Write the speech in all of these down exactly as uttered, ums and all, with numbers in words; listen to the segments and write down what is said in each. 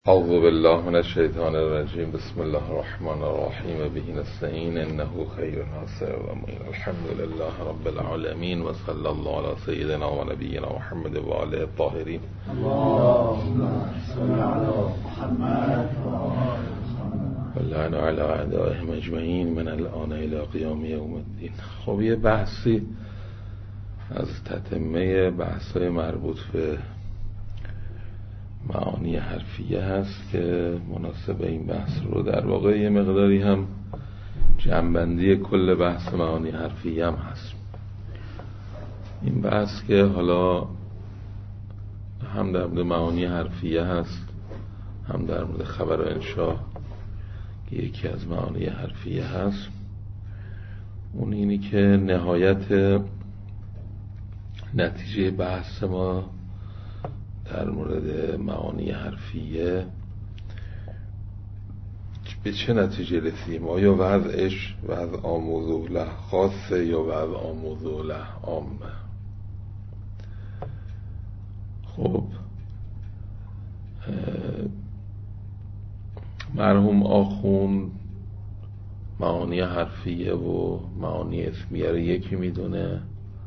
اعوذ بالله من الشیطان الرجیم. بسم الله الرحمن الرحیم. به نستعین انه خیر ناصر و معین. الحمد لله رب العالمین و صلی الله علی سیدنا و نبینا محمد و آله الطاهرین. اللهم صل علی محمد و لعن علی اعدائهم اجمعین من الان الی قیام یوم الدین. خب یه بحثی از تتمه بحث‌های مربوط به معانی حرفیه هست که مناسب این بحث رو در واقع یه مقداری هم جنبندی کل بحث معانی حرفیه هم هست. این بحث که حالا هم در مورد معانی حرفیه هست، هم در مورد خبر و انشا که یکی از معانی حرفیه هست، اون اینی که نهایت نتیجه بحث ما در مورد معانی حرفیه به چه نتیجه رسیم؟ آیا وضعش وضع آموزه له خاصه یا وضع آموزه له عامه؟ خب مرحوم آخوند معانی حرفیه و معانی اسمیه رو یکی میدونه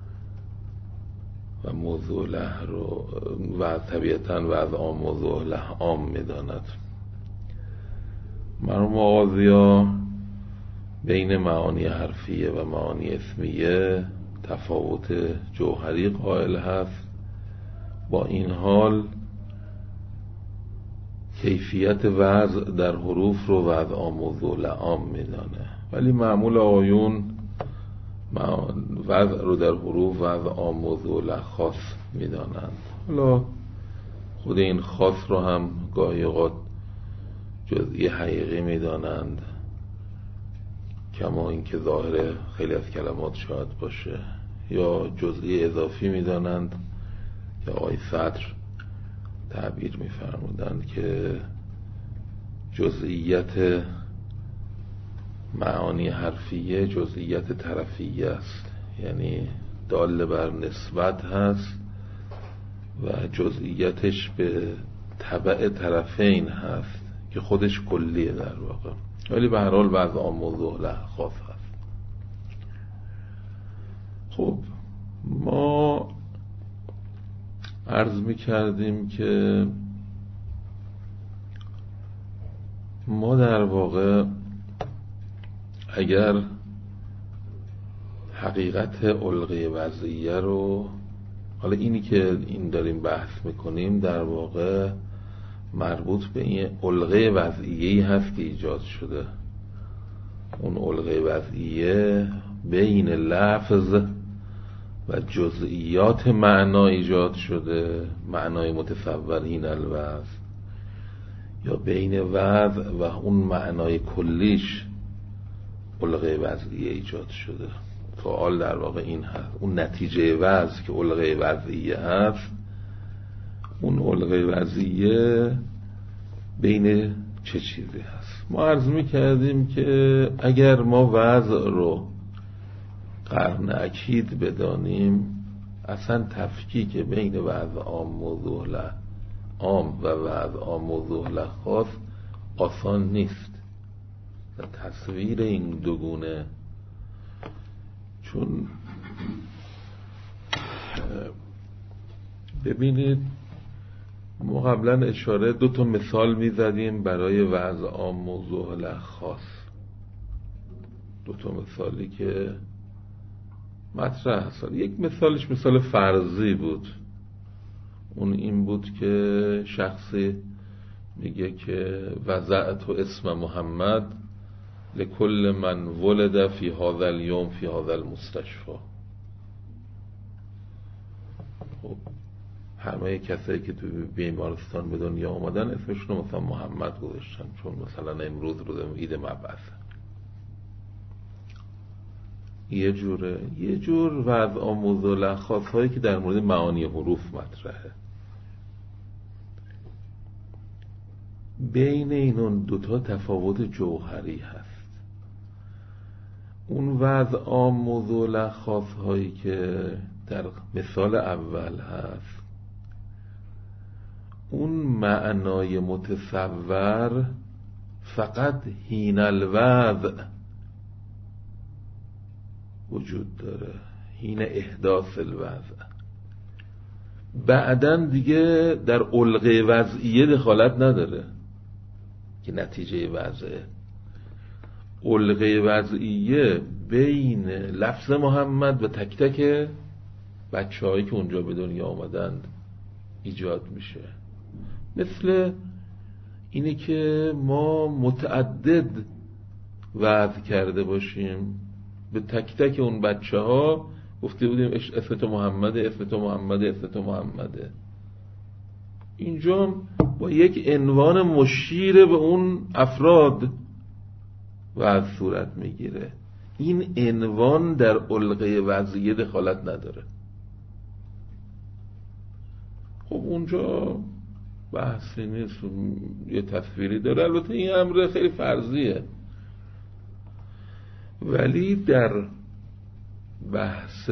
و موضوع له رو و طبیعتاً و از آن موضوع له عام میداند. مرحوم آغازیا بین معانی حرفیه و معانی اسمیه تفاوت جوهری قائل هست. با این حال کیفیت وضع در حروف رو و از آن موضوع له عام میدانه، ولی معمول آقایون وضع رو در حروف وضع عام موضوع له خاص میدانند. حالا خود این خاص رو هم گاهی اوقات جزئی حقیقی میدانند، کما اینکه ظاهر خیلی از کلمات شاید باشه، یا جزئی اضافی میدانند که آقای صدر تعبیر میفرمودند که جزئیت معانی حرفیه جزئیت طرفیه است، یعنی دال بر نسبت هست و جزئیتش به تبع طرفین هست که خودش کلیه در واقع، ولی به هر حال بعض آن موضوع له خاص هست. خب ما عرض می کردیم که ما در واقع اگر حقیقت علقه وضعیه رو، حالا اینی که این داریم بحث میکنیم در واقع مربوط به این علقه وضعیه‌ای هست که ایجاد شده. اون علقه وضعیه بین لفظ و جزئیات معنا ایجاد شده، معنای متصورین الوضع، یا بین وضع و اون معنای کلیش علقه وضعیه ایجاد شده. سوال در واقع این هست، اون نتیجه وضع که علقه وضعیه هست، اون علقه وضعیه بین چه چیزی هست؟ ما عرض می کردیم که اگر ما وضع رو قرن اکید بدانیم، اصلا تفکیک بین وضع عام موضوع له عام و وضع عام موضوع له خاص آسان نیست. تصویر این دوگونه، چون ببینید ما قبلا اشاره دو تا مثال میزدیم برای وضع عام موضوع له خاص، دو تا مثالی که مطرح هست. یک مثالش مثال فرضی بود، اون این بود که شخصی میگه که وضعت اسم محمد لکل من ولد فی هذا الیوم فی هذا المستشفى. خب همه کسایی که تو بیمارستان به دنیا آمدن اسمشون رو مثلا محمد گذاشتن، چون مثلا امروز روز عید مبعث. یه جوره یه جور وضع موضوع له خاص هایی که در مورد معانی حروف مطرحه. بین این دوتا تفاوت جوهری هست. اون وضع عام موضوع له خاص هایی که در مثال اول هست، اون معنای متصور فقط حین الوضع وجود داره، حین احداث الوضع. بعدن دیگه در علقه وضعیه دخالت نداره که نتیجه وضعه. علقه وضعیه بین لفظ محمد و تک تک بچه هایی که اونجا به دنیا آمدند ایجاد میشه. مثل اینه که ما متعدد وعظ کرده باشیم، به تک تک اون بچه ها گفته بودیم اسم تو محمده، اسم تو محمده، اسم تو محمده. اینجا با یک عنوان مشیر به اون افراد وعظ صورت میگیره. این عنوان در علقه وضعیه دخالت نداره. خب اونجا بحثی نیست، یه تصویری داره. البته این امر خیلی فرضیه، ولی در بحث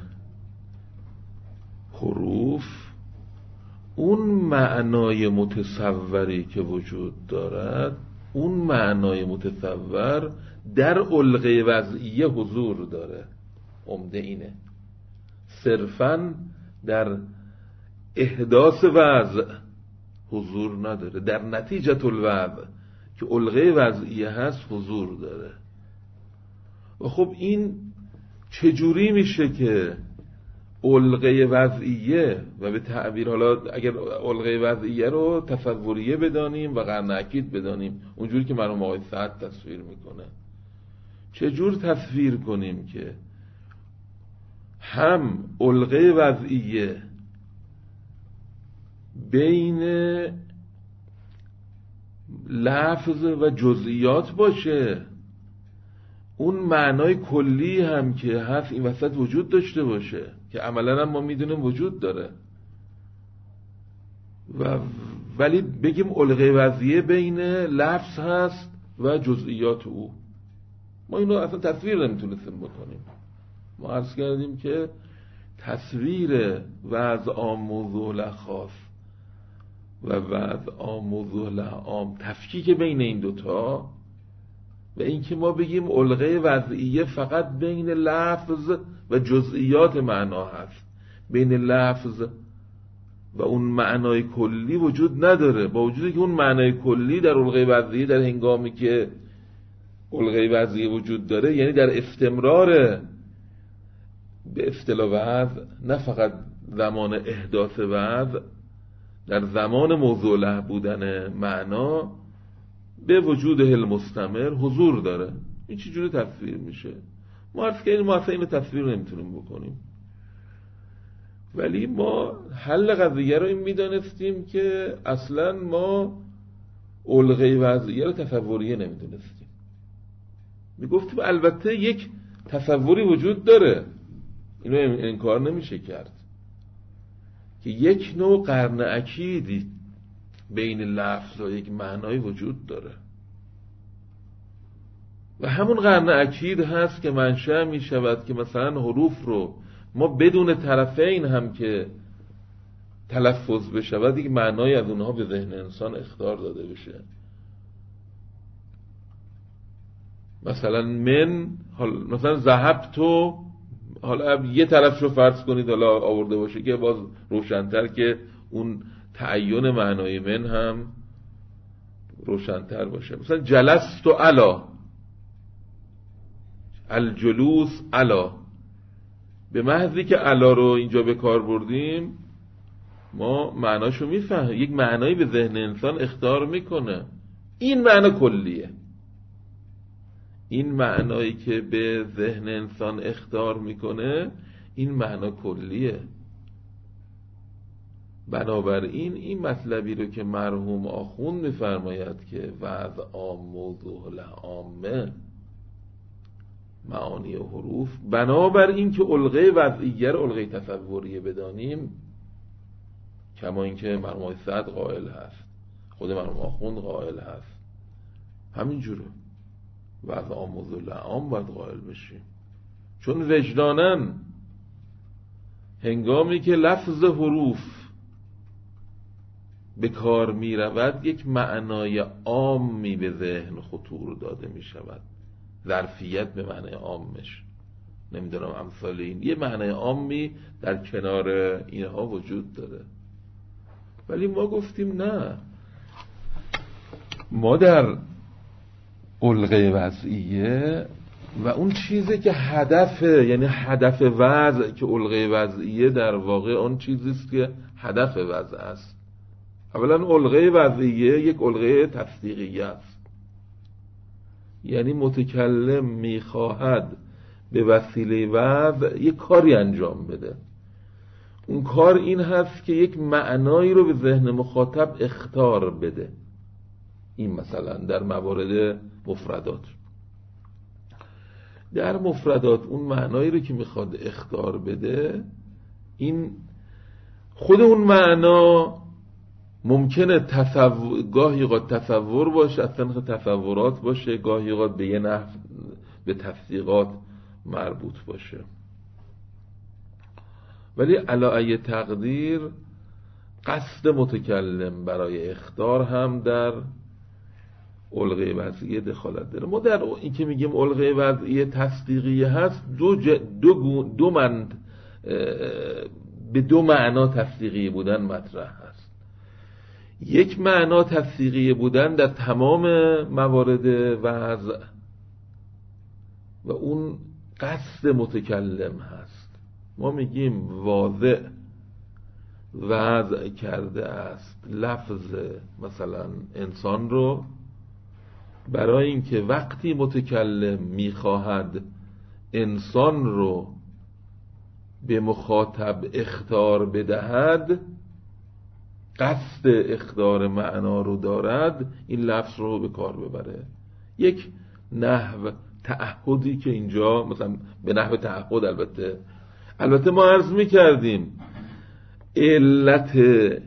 حروف اون معنای متصوری که وجود دارد، اون معنای متصور در علقه وضعیه حضور داره. عمده اینه، صرفاً در احداث وضع حضور نداره، در نتیجه الوضع که علقه وضعیه هست حضور داره. و خب این چجوری میشه که علقه وضعیه و به تعبیر، حالا اگر علقه وضعیه رو تصوریه بدانیم و قرن اکید بدانیم اونجوری که مرحوم آقای سعد تصویر میکنه، چجور تصویر کنیم که هم علقه وضعیه بین لفظ و جزئیات باشه، اون معنای کلی هم که هست این وسط وجود داشته باشه که عملا هم ما میدونیم وجود داره، و ولی بگیم علقه وضعیه بین لفظ هست و جزئیات او. ما اینو اصلا تصویر نمیتونستیم بکنیم. ما عرض کردیم که تصویر وضع عام موضوع خاص و وضع عام موضوع عام، تفکیک بین این دوتا و اینکه ما بگیم علقه وضعیه فقط بین لفظ و جزئیات معنا هست، بین لفظ و اون معنای کلی وجود نداره، با وجودی که اون معنای کلی در علقه وضعیه در هنگامی که علقه وضعیه وجود داره، یعنی در استمرار به اصطلاح وضع، نه فقط زمان احداث وضع، در زمان موضوع له بودن معنا به وجود هل مستمر حضور داره. این چی جوری تصویر میشه؟ ما عرض که ما اصلا اینو تصویر نمیتونیم بکنیم، ولی ما حل قضیه رو این میدانستیم که اصلا ما علقه وضعیه رو تصوریه نمیدونستیم. میگفتیم البته یک تصوری وجود داره، اینو انکار نمیشه کرد که یک نوع قرن اکیدی بین لفظ و یک معنای وجود داره و همون قرن اکید هست که منشأ می شود که مثلا حروف رو ما بدون طرفین هم که تلفظ بشود یک معنای از اونها به ذهن انسان اخطار داده بشه. مثلا من، مثلا ذهب تو، حالا یه طرف رو فرض کنید حالا آورده باشه که باز روشن‌تر که اون تعین معنای من هم روشن‌تر باشه. مثلا جلست و علا، الجلوس علا، به محضی که علا رو اینجا به کار بردیم ما معناشو میفهمیم، یک معنایی به ذهن انسان اخطار میکنه. این معنا کلیه، این معنایی که به ذهن انسان اخطار میکنه این معنا کلیه. بنابراین این مطلبی رو که مرحوم آخوند میفرماید که وضع عام موضوع له عامه معانی و حروف، بنابراین که علقه وضعیه رو علقه تصوریه بدانیم، کما اینکه مرحوم آقای سعد قائل هست، خود مرحوم آخوند قائل هست، همینجوره وضع عام موضوع له عام باید قائل بشیم. چون وجدانن هنگامی که لفظ حروف به کار می رود یک معنای عامی به ذهن خطور داده می شود. ظرفیت به معنای عامش، نمیدونم امثال این، یه معنای عامی در کنار اینها وجود داره. ولی ما گفتیم نه، ما در علقه وضعیه و اون چیزی که هدفه، یعنی هدف وضع که علقه وضعیه در واقع اون چیزیست که هدف وضع است. اولا علقه وضعیه یک علقه تصدیقیه است، یعنی متکلم میخواهد به وسیله وضع یک کاری انجام بده. اون کار این هست که یک معنایی رو به ذهن مخاطب اخطار بده. این مثلا در موارد مفردات، در مفردات اون معنایی رو که میخواد اخطار بده، این خود اون معنا ممکنه تصور، گاهی اوقات تصور باشه، اصلا تصورات باشه، گاهی اوقات به یه نحو به تصدیقات مربوط باشه. ولی علی ای تقدیر قصد متکلم برای اخطار هم در علقه وضعیه دخالت داره. ما در این که میگیم علقه وضعیه تصدیقیه هست، دو, ج... دو, دو من به دو معنا تصدیقیه بودن مطرح هست. یک معنا تصدیقیه بودن در تمام موارد وضع و اون قصد متکلم هست. ما میگیم واضع وضع کرده است لفظ مثلا انسان رو برای اینکه وقتی متکلم میخواهد انسان رو به مخاطب اخطار بدهد، قصد اخطار معنا رو دارد، این لفظ رو به کار ببره. یک نحو تعهدی که اینجا مثلا به نحو تعهد، البته البته ما عرض میکردیم علت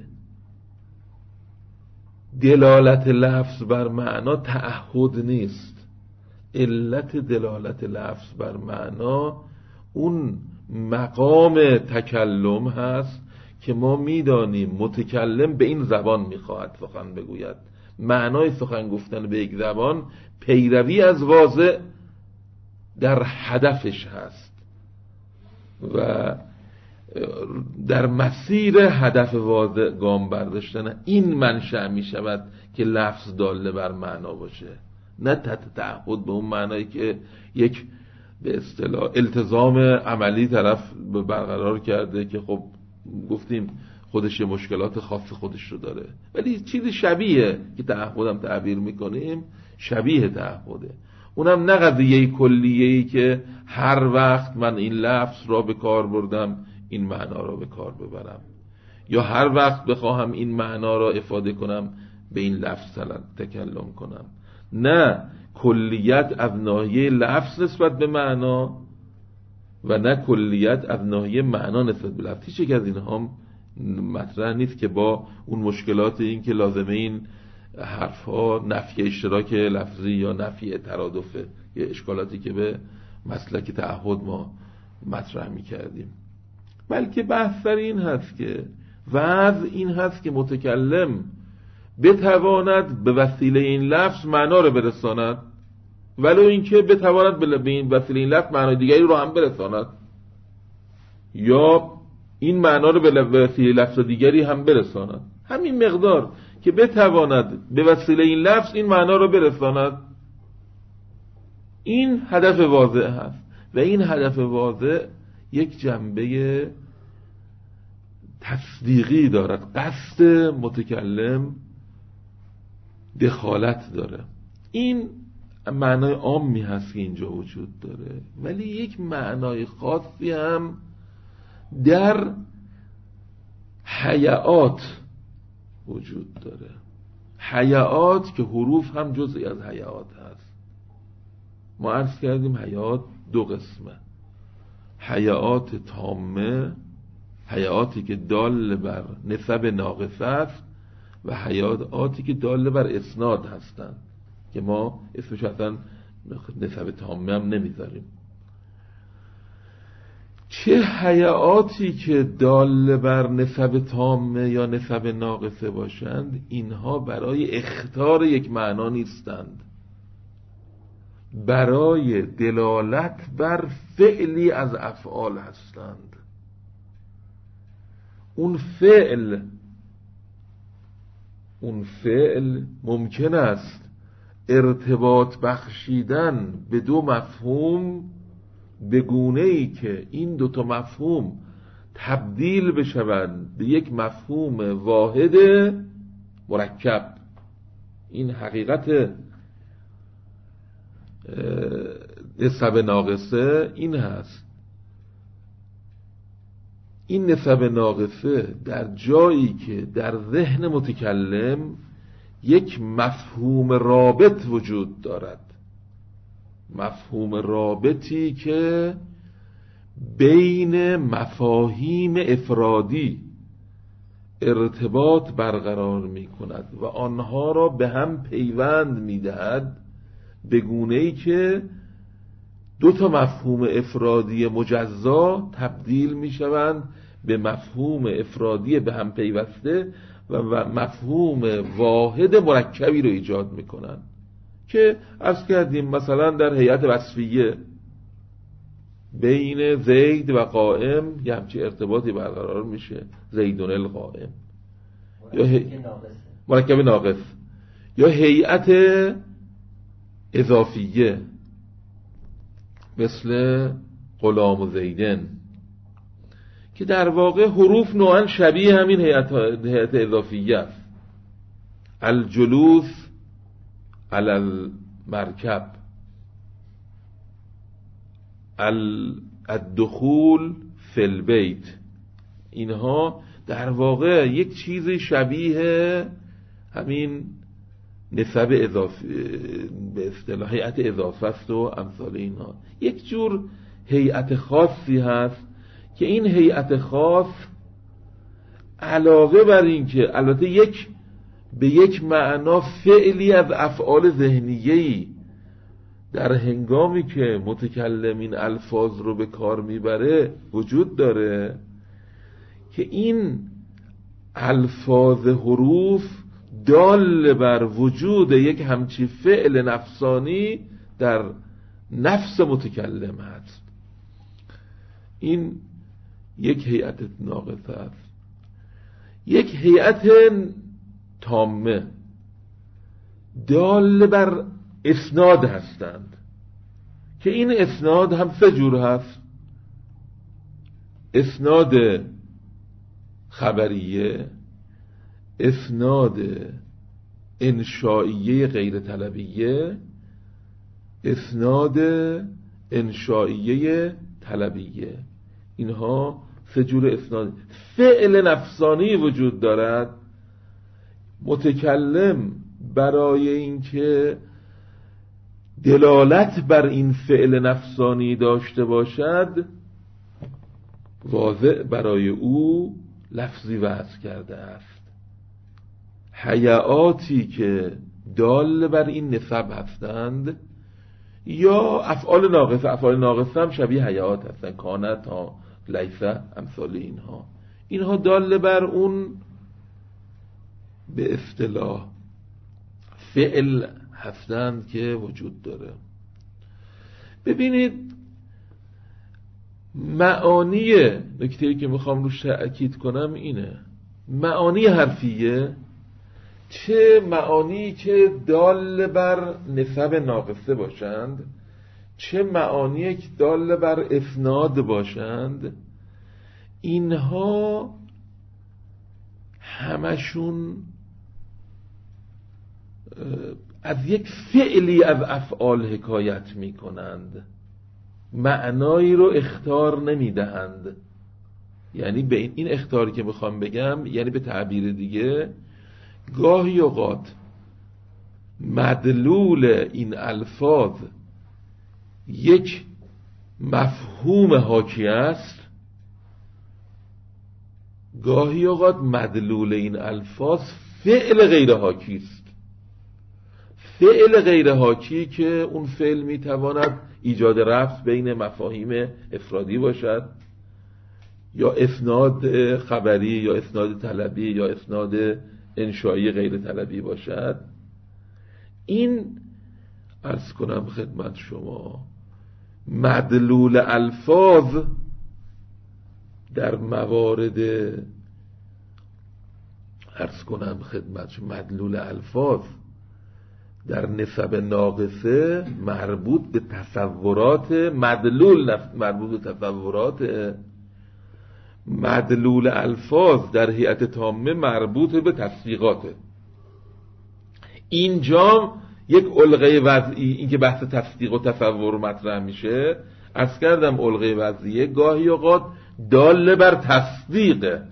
دلالت لفظ بر معنا تعهد نیست. علت دلالت لفظ بر معنا اون مقام تکلم هست که ما میدانیم متکلم به این زبان میخواهد سخن بگوید. معنای سخن گفتن به یک زبان پیروی از واضع در هدفش هست و در مسیر هدف واضع گام برداشتن. این منشأ می شود که لفظ داله بر معنا باشه، نه تحت تعهد به اون معنایی که یک به اصطلاح التزام عملی طرف برقرار کرده که خب گفتیم خودش مشکلات خاص خودش رو داره، ولی چیزی شبیه که تعهدم تعبیر میکنیم شبیه تعهده. اونم نه قضیه کلیه‌ای که هر وقت من این لفظ را به کار بردم این معنا را به کار ببرم، یا هر وقت بخواهم این معنا را افاده کنم به این لفظ تکلم کنم. نه کلیت از ناحیه لفظ نسبت به معنا و نه کلیت از ناحیه معنا نسبت به لفظ. هیچ یک از اینها مطرح نیست که با اون مشکلات این که لازمه این حرفها نفی اشتراک لفظی یا نفی ترادفه، یه اشکالاتی که به مسلک تعهد ما مطرح می کردیم. بلکه بحث سر این هست که وضع این هست که متکلم بتواند به وسیله این لفظ معنا رو برساند، ولو اینکه بتواند به این وسیله این لفظ معنای دیگری رو هم برساند، یا این معنا رو به وسیله لفظ دیگری هم برساند. همین مقدار که بتواند به وسیله این لفظ این معنا رو برساند، این هدف واضح هست. و این هدف واضح یک جنبه تصدیقی دارد، قصد متکلم دخالت داره. این معنای عامی هست که اینجا وجود داره، ولی یک معنای خاصی هم در حیات وجود داره. حیات که حروف هم جزئی از حیات هست. ما عرض کردیم حیات دو قسمه: حیات تامه، حیاتی که دال بر نسب ناقصه است، و حیاتی که دال بر اسناد هستند که ما اسمش اصلا نسب تامه هم نمیذاریم. چه هیئاتی که دال بر نسب تامه یا نسب ناقصه باشند، اینها برای اخطار یک معنا نیستند، برای دلالت بر فعلی از افعال هستند. اون فعل اون فعل ممکن است ارتباط بخشیدن به دو مفهوم به گونه‌ای که این دو تا مفهوم تبدیل بشوند به یک مفهوم واحد مرکب. این حقیقت نسب ناقصه این هست. این نسب ناقصه در جایی که در ذهن متکلم یک مفهوم رابط وجود دارد، مفهوم رابطی که بین مفاهیم افرادی ارتباط برقرار می کند و آنها را به هم پیوند می دهد، به گونه‌ای که دو تا مفهوم افرادی مجزا تبدیل می شوند به مفهوم افرادی به هم پیوسته و مفهوم واحد مرکبی رو ایجاد می کنند که عرض کردیم مثلا در هیئت وصفیه بین زید و قائم یه همچی ارتباطی برقرار میشه، زیدون القائم، یا هی... مرکب ناقص، یا هیئت اضافیه مثل غلام و زیدن که در واقع حروف نوعا شبیه همین هیئت هیئت اضافیه است. الجلوس علی المرکب، الدخول فی البیت، اینها در واقع یک چیز شبیه همین نسب اضافی به اصطلاح هیئت اضافه است و امثال اینها. یک جور هیئت خاصی هست که این هیئت خاص علاوه بر این که البته یک به یک معنا فعلی از افعال ذهنیه‌ای در هنگامی که متکلم این الفاظ رو به کار میبره وجود داره، که این الفاظ حروف دال بر وجود یک همچی فعل نفسانی در نفس متکلم هست. این یک هیئت ناقصه است. یک هیئت تامه دال بر اسناد هستند که این اسناد هم سه جور هست: اسناد خبریه، اسناد انشائیه غیر طلبیه، اسناد انشائیه طلبیه. اینها سه جور اسناد. فعل نفسانی وجود دارد. متکلم برای اینکه دلالت بر این فعل نفسانی داشته باشد واضح برای او لفظی وضع کرده است. هیئاتی که دال بر این نسب هستند یا افعال ناقصه، افعال ناقصه هم شبیه هیئات هستند، کانت ها لیسه امثال اینها، اینها دال بر اون به اصطلاح فعل هستند که وجود داره. ببینید معانی، نکته‌ای که میخوام روش تأکید کنم اینه: معانی حرفیه، چه معانی که دال بر نسب ناقصه باشند، چه معانی که دال بر اسناد باشند، اینها همشون از یک فعلی از افعال حکایت می کنند، معنایی رو اخطار نمی دهند. یعنی به این, این اخطاری که میخوام بگم، یعنی به تعبیر دیگه گاهی اوقات مدلول این الفاظ یک مفهوم حاکی است، گاهی اوقات مدلول این الفاظ فعل غیر حاکی است. فعل غیر حاکی که اون فعل میتواند ایجاد رفت بین مفاهیم افرادی باشد یا اسناد خبری یا اسناد طلبی یا اسناد انشایی غیر طلبی باشد، این عرض کنم خدمت شما مدلول الفاظ در موارد عرض کنم خدمت شما مدلول الفاظ در نسب ناقصه مربوط به تصورات مدلول مربوط به تصورات مدلول الفاظ در هیئت تامه مربوط به تصدیقاته. اینجا یک علقه وضعی، این که بحث تصدیق و تصور مطرح میشه، عرض کردم علقه وضعیه گاهی اوقات دال بر تصدیقه،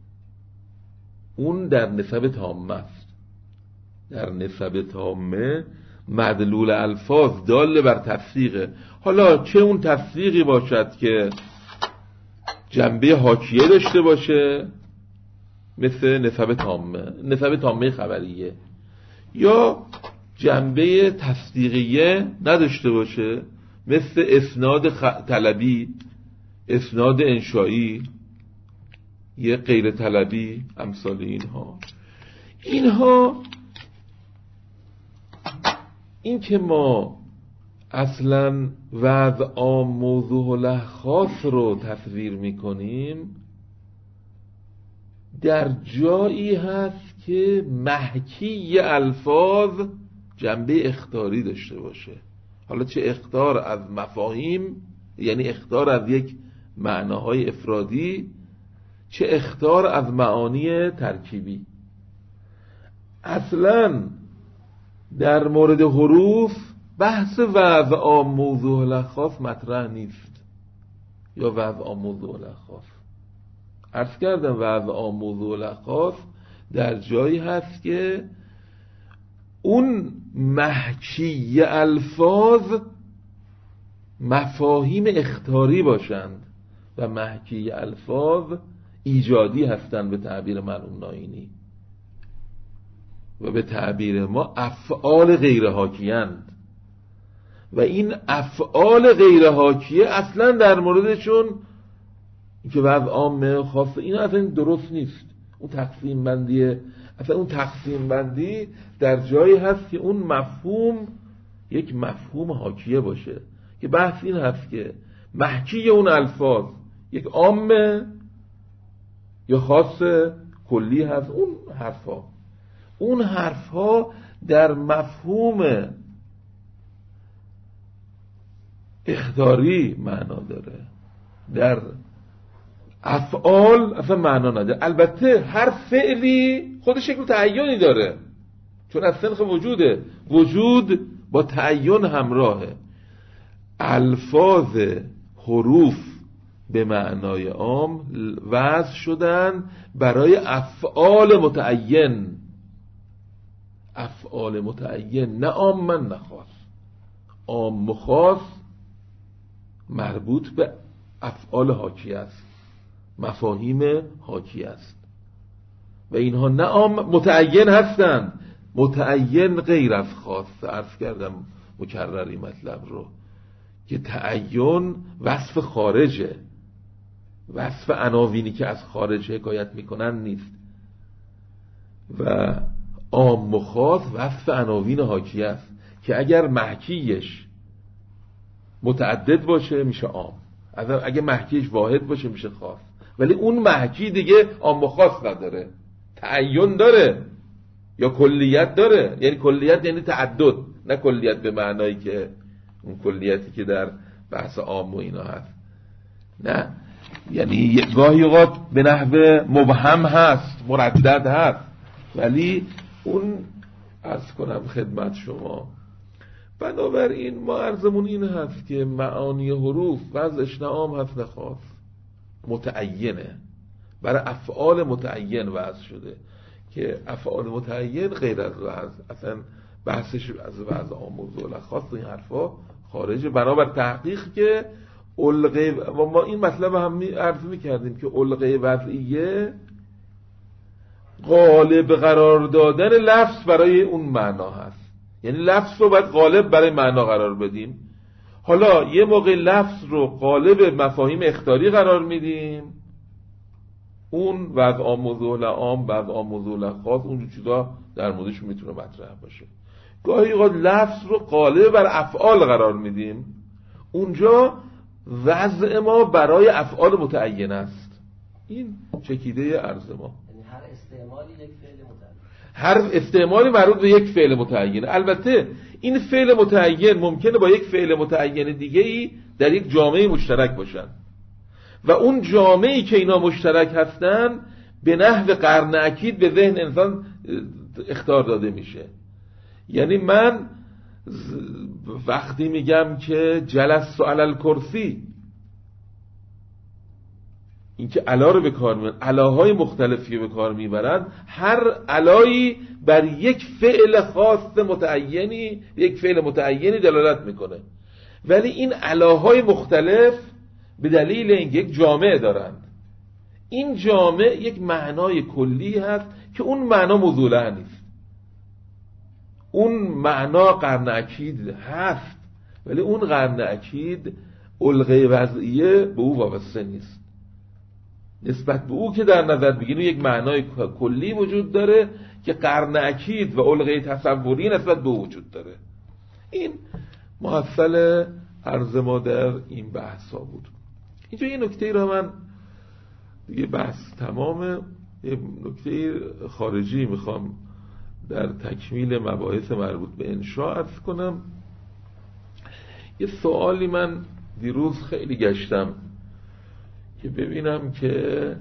اون در نسب تامه است. در نسب تامه مدلول الفاظ دال بر تصدیقه. حالا چه اون تصدیقی باشد که جنبه حاکیه داشته باشه مثل نسب تامه، نسب تامه خبریه، یا جنبه تصدیقیه نداشته باشه مثل اسناد خ... طلبی، اسناد انشایی، یه غیر طلبی، امثال اینها. اینها این که ما اصلا وضع عام موضوع له خاص رو تصویر میکنیم در جایی هست که محکی الفاظ جنبه اخطاری داشته باشه. حالا چه اخطار از مفاهیم، یعنی اخطار از یک معناهای افرادی، چه اخطار از معانی ترکیبی. اصلا در مورد حروف بحث وضع عام موضوع له خاص مطرح نیست، یا وضع عام موضوع له خاص. عرض کردم وضع عام موضوع له خاص در جایی هست که اون محکی الفاظ مفاهیم اخطاری باشند و محکی الفاظ ایجادی هستند به تعبیر مرحوم ناینی، و به تعبیر ما افعال غیر حاکیند. و این افعال غیر حاکیه اصلا در موردشون که وضع عام خاصه، این اصلا درست نیست. اون تقسیم بندیه، اصلا اون تقسیم بندی در جایی هست که اون مفهوم یک مفهوم حاکیه باشه، که بحث این هست که محکی اون الفاظ یک عامه یا خاص کلی هست. اون حرفا اون حرفا در مفهوم اخطاری معنا داره، در افعال اصلا معنا نداره. البته هر فعلی خود شکل تعیینی داره، چون از سنخ وجوده، وجود با تعین همراهه. الفاظ حروف به معنای عام وضع شدن برای افعال متعین، افعال متعین، نه عام من نه خاص. عام و خاص مربوط به افعال حاکی است، مفاهیم حاکی است، و اینها نه عام متعین هستند. متعین غیر از خاص. عرض کردم مکرری مطلب رو که تعین وصف خارجه، وصف عناوینی که از خارج حکایت میکنن نیست، و عام و خاص وصف عناوین حاکی است که اگر محکیش متعدد باشه میشه عام، اگه محکیش واحد باشه میشه خاص. ولی اون محکی دیگه عام و خاص نداره، تعین داره یا کلیت داره. یعنی کلیت یعنی تعدد، نه کلیت به معنایی که اون کلیتی که در بحث عام و اینا هست. نه، یعنی گاهی اوقات به نحو مبهم هست، مردد هست، ولی اون عرض کنم خدمت شما. بنابراین ما عرضمون این هست که معانی حروف وضعش نه عام هست نه خاص، متعینه، برای افعال متعین وضع شده که افعال متعین غیر از وضع، اصلا بحثش از وضع عام موضوع خاص این حرفا خارجه. بنابر تحقیق که علقه، و ما این مطلب هم عرض می‌کردیم که علقه وضعیه غالب قرار دادن لفظ برای اون معنا هست. یعنی لفظ رو باید غالب برای معنا قرار بدیم. حالا یه موقع لفظ رو غالب مفاهیم اخطاری قرار میدیم، اون وضع عام موضوع عام، وضع عام موضوع خاص، اون چیزا در موردش میتونه مطرح باشه. گاهی اوقات لفظ رو غالب بر افعال قرار میدیم، اونجا وضع ما برای افعال متعین است. این چکیده عرض ما. یعنی هر استعمالی یک فعل متعین، هر استعمالی مربوط به یک فعل متعین. البته این فعل متعین ممکنه با یک فعل متعین دیگه‌ای در یک جامعه مشترک باشن و اون جامعه‌ای که اینا مشترک هستن به نحو قرن اکید به ذهن انسان اخطار داده میشه. یعنی من وقتی میگم که جلس علی الکرسی، این که علا رو به کار میبرن، علاهای مختلفی به کار میبرن، هر علایی بر یک فعل خاص متعینی، یک فعل متعینی دلالت میکنه، ولی این علاهای مختلف به دلیل اینکه یک جامعه دارند، این جامعه یک معنای کلی هست که اون معنا موضوع نیست. اون معنا قرن اکید هست، ولی اون قرن اکید الغه وضعیه به او وابسته نیست. نسبت به او که در نظر بگیریم یک معنای کلی وجود داره که قرن اکید و الغه تصوری نسبت به او وجود داره. این محصل عرض ما در این بحث ها بود. اینجا یه نکته را من دیگه بحث تمامه، یه نکته خارجی میخوام در تکمیل مباحث مربوط به انشاء عرض کنم. یه سوالی من دیروز خیلی گشتم که ببینم که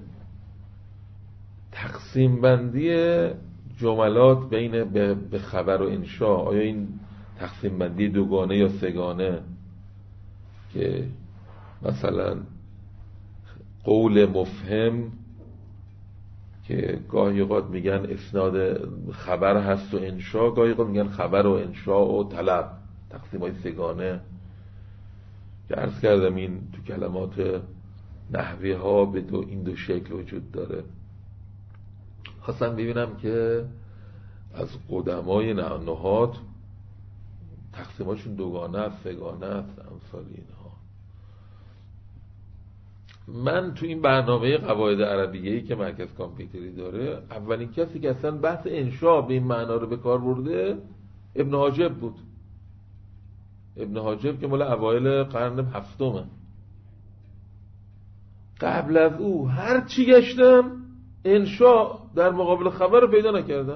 تقسیم بندی جملات بین به خبر و انشاء، آیا این تقسیم بندی دوگانه یا سگانه، که مثلا قول مفهم که گاهی اوقات میگن اسناد خبر هست و انشاء، گاهی اوقات میگن خبر و انشاء و طلب، تقسیم های سگانه که عرض کردم این تو کلمات نحوی ها به دو این دو شکل وجود داره. خواستم ببینم که از قدمای نهاد تقسیماشون دوگانه است، سگانه است، امثال اینها. من تو این برنامه قواعد عربیه‌ای که مرکز کامپیوتری داره، اولین کسی که اصلا بحث انشاء به این معنا رو به کار برده ابن حاجب بود. ابن حاجب که مال اوایل قرن هفتمه. قبل از او هر چی گشتم انشاء در مقابل خبر رو پیدا نکردم.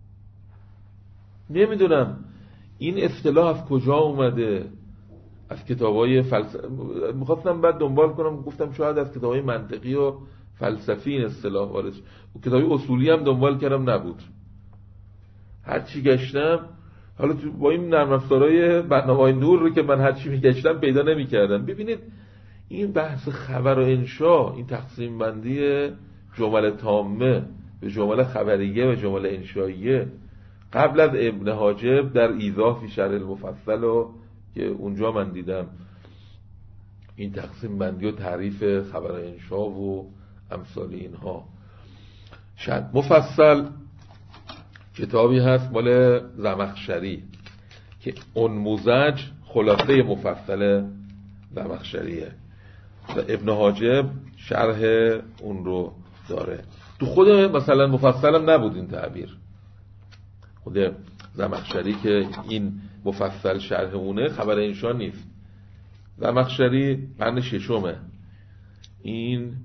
نمیدونم این اصطلاح از کجا اومده، از کتابای فلسفه میخواستم بعد دنبال کنم، گفتم شاید از کتابای منطقی و فلسفی این اصطلاح وارد. و کتابای اصولی هم دنبال کردم، نبود. هر چی گشتم، حالا با این نرم افزارهای برنامه‌های نور رو که من هر چی میگشتم پیدا نمیکردم. ببینید این بحث خبر و انشاء، این تقسیم بندی جمله تامه به جمله خبریه و جمله انشائیه، قبل از ابن حاجب در ایضاح فی شرح المفصل و که اونجا من دیدم این تقسیم بندی و تعریف خبر و انشاء و امثال اینها. شد مفصل کتابی هست مال زمخشری که انموزج خلاصه مفصل زمخشریه و ابن حاجب شرح اون رو داره. تو خود مثلا مفصل هم نبود این تعبیر، خود زمخشری که این مفصل شرح اونه خبر انشاء نیست. زمخشری قرن ششمه. این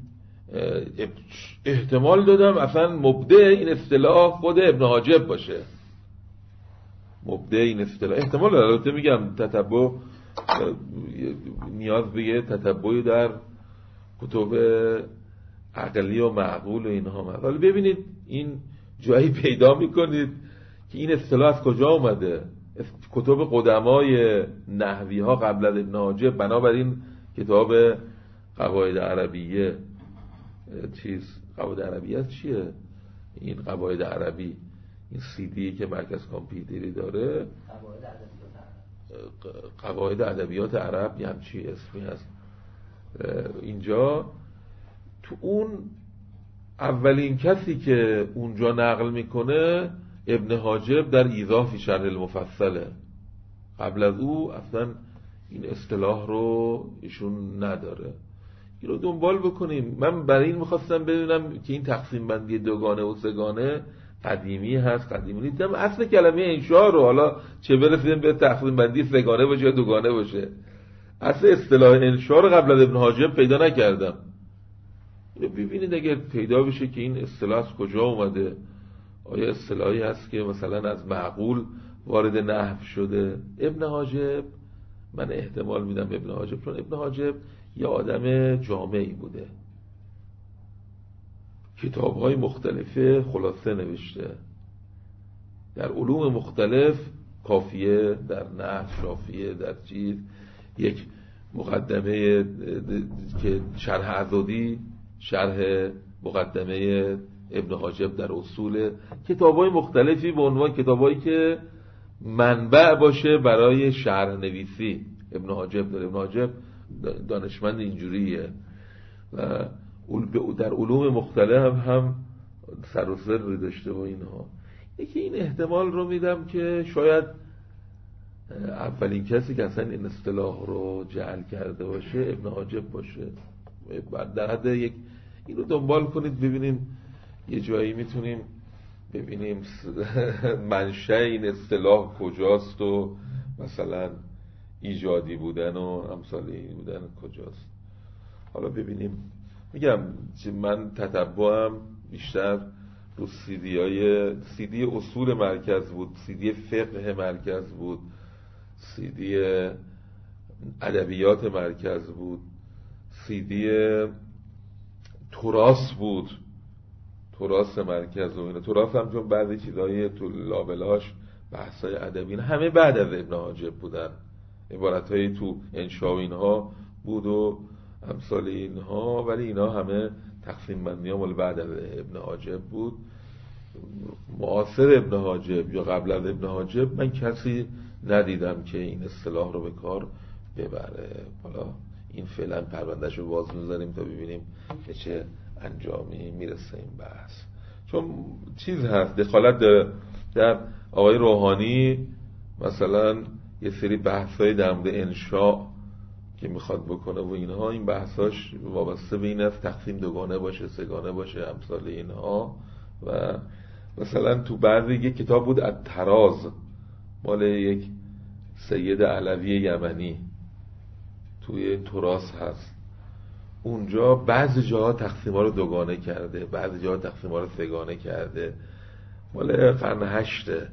احتمال دادم اصلا مبدع این اصطلاح خود ابن حاجب باشه، مبدع این اصطلاح احتمال دادم. البته میگم تتبع نیاز به یه تتبعی در کتب عقلی و معقول و اینها. حالا ببینید این جایی پیدا میکنید که این اصطلاح از کجا اومده. کتب قدمای نحوی ها قبل از ابن حاجب، بنابراین کتاب قواعد عربیه، چیز قواعد عربیه چیه؟ این قواعد عربی، این سی دی که مرکز کامپیوتری داره، قواعد ادبیات عرب یه همچی اسمی هست. اینجا تو اون اولین کسی که اونجا نقل میکنه ابن حاجب در ایضاح فی شرح المفصله. قبل از او اصلا این اصطلاح رو ایشون نداره. این رو دنبال بکنیم. من برای این میخواستم ببینم که این تقسیم بندی دوگانه و سگانه قدیمی هست قدیمی نیست. دیدم اصل کلمه انشاء رو، حالا چه برسیم به تقسیم بندی سگانه باشه یا دوگانه باشه، اصل اصطلاح انشاء رو قبل از ابن حاجب پیدا نکردم. اینو ببینید اگر پیدا بشه که این اصطلاح از کجا اومده، آیا اصطلاحی هست که مثلا از معقول وارد نحو شده. ابن حاجب، من احتمال میدم ابن حاجب، چون ابن حاجب یه آدم جامعی بوده، کتاب‌های مختلفه خلاصه نوشته در علوم مختلف، کافیه، در نحو، شافیه، در چیز، یک مقدمه که شرح عضدی، شرح مقدمه ابن حاجب در اصول، کتاب‌های مختلفی به عنوان کتاب‌هایی که منبع باشه برای شرح نویسی. ابن حاجب داره. ابن حاجب دانشمند اینجوریه و در علوم مختلف هم سر و سری داشته با اینها. یکی این احتمال رو میدم که شاید اولین کسی که اصلا این اصطلاح رو جعل کرده باشه ابن حاجب باشه. در حد یک اینو دنبال کنید ببینیم یه جایی میتونیم ببینیم منشأ این اصطلاح کجاست و مثلا ایجادی بودن و امثال این بودن کجاست. حالا ببینیم. میگم من تتبعم بیشتر رو سیدی های سیدی اصول مرکز بود، سیدی فقه مرکز بود، سیدی ادبیات مرکز بود، سیدی تراث بود، تراث مرکز و اینا. تراث هم چون بعضی چیزایی تو لابلاش بحثای ادبی همه بعد از ابن حاجب بودن، عبارتهای تو انشاء و اینها بود و امثال اینها، ولی اینا همه تقسیم بندی ها مال بعد از ابن حاجب بود. معاصر ابن حاجب یا قبل از ابن حاجب من کسی ندیدم که این اصطلاح رو به کار ببره. حالا این فعلا پروندهش رو باز میذاریم تا ببینیم به چه انجامی میرسه این بحث. چون چیز هست دخالت داره در آقای روحانی، مثلا یه سری بحثای در مورد انشاء که میخواد بکنه و اینها، این بحثاش وابسته به این است تقسیم دوگانه باشه سگانه باشه امثال اینها. و مثلا تو بعضی یک کتاب بود التراز مال یک سید علوی یمنی، توی تراث هست، اونجا بعضی جاها تقسیم ها رو دوگانه کرده، بعضی جاها تقسیم ها رو سگانه کرده، مال قرن هشته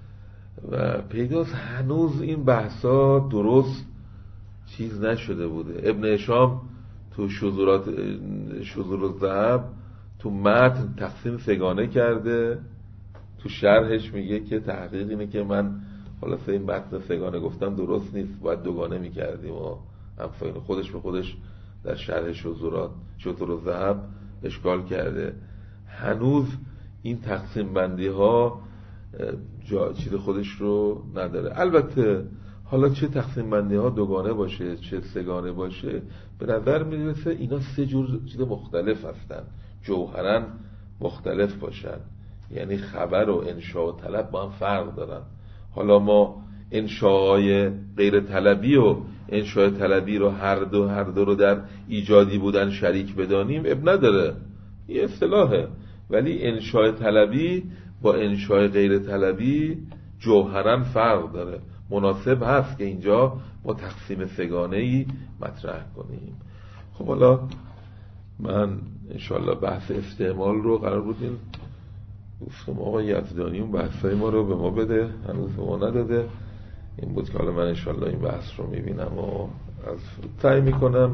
و پیداست هنوز این بحثا درست چیز نشده بوده. ابن هشام تو شذورات شذور الذهب تو متن تقسیم سگانه کرده، تو شرحش میگه که تحقیق اینه که من خلاصه این متن سگانه گفتم درست نیست، باید دوگانه میکردیم و همفاین خودش به خودش در شرح شذورات شذور الذهب اشکال کرده. هنوز این تقسیم بندی ها جا چیز خودش رو نداره. البته حالا چه تقسیم بندی ها دوگانه باشه چه سگانه باشه، به نظر میرسه اینا سه جور چیز مختلف هستن، جوهرن مختلف باشن، یعنی خبر و انشاء و طلب با هم فرق دارن. حالا ما انشاءهای غیر طلبی و انشاء طلبی رو هر دو هر دو رو در ایجادی بودن شریک بدانیم اب نداره، این اصطلاحه. ولی انشاء طلبی با انشاء غیر طلبی جوهرن فرق داره. مناسب هست که اینجا با تقسیم سگانه‌ای مطرح کنیم. خب حالا من انشاءالله بحث استعمال رو قرار بودیم دوستم آقای یزدانی اون بحثای ما رو به ما بده، هنوز به ما نداده. این بود که حالا من انشاءالله این بحث رو میبینم و از سعی میکنم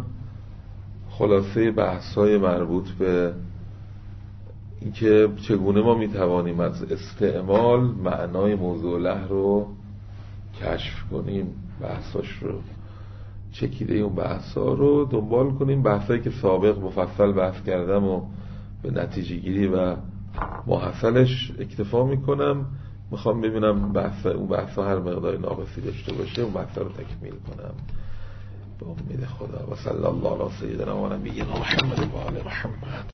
خلاصه بحثای مربوط به اینکه چگونه ما میتوانیم از استعمال معنای موضوع له رو کشف کنیم، بحثاش رو چکیده اون بحثا رو دنبال کنیم. بحثایی که سابق مفصل بحث کردم و به نتیجه گیری و محصلش اکتفا میکنم. میخوام ببینم بحث اون بحثا هر مقداری ناقصی داشته باشه اون بحثا رو تکمیل کنم به امید خدا. و صلی الله علی سیدنا و نبینا محمد و آل محمد.